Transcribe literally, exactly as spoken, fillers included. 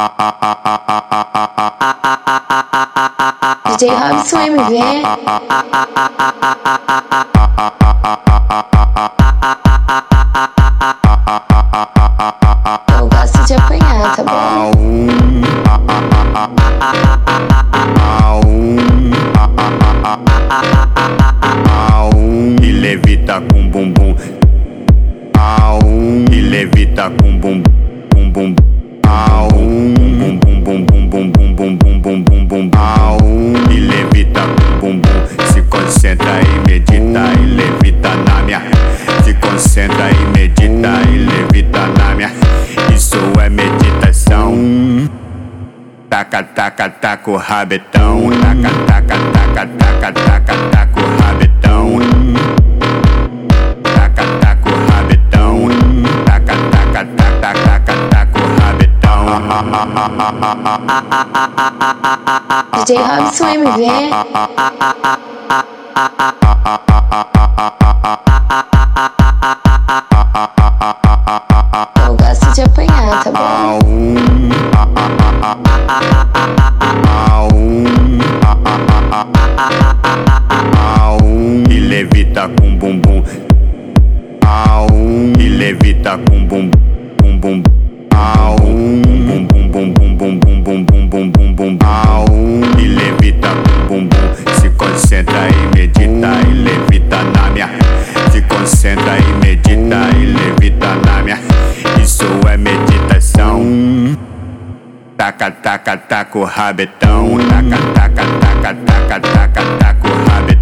D J Robson M V. Eu gosto de apanhar, tá bom? E levita com bumbum. E levita com bumbum. Bum bum. Bum bum bum bum bum bum bum bum bum bum bum bum. E levita com bumbum. Se concentra e medita e levita na minha. Se concentra e medita e levita na minha. Isso é meditação. Taca, taca, taca o rabetão. Taca, taca, taca, taca, taca, taca o rabetão. Taca, taca o rabetão. Taca, taca, taca, taca, taca o rabetão. D J Robson M V. Eu gosto de apanhar, tá bom? E levita com bumbum. E levita com bumbum. Bum bum. Bum bum bum bum bum bum bum bum bum bum bum bum. E levita com bumbum. Se concentra e medita e levita na minha. Se concentra e medita e levita na minha. Isso é meditação. Taca, taca, taca o rabetão. Taca, taca, taca, taca, taca, taca o rabetão.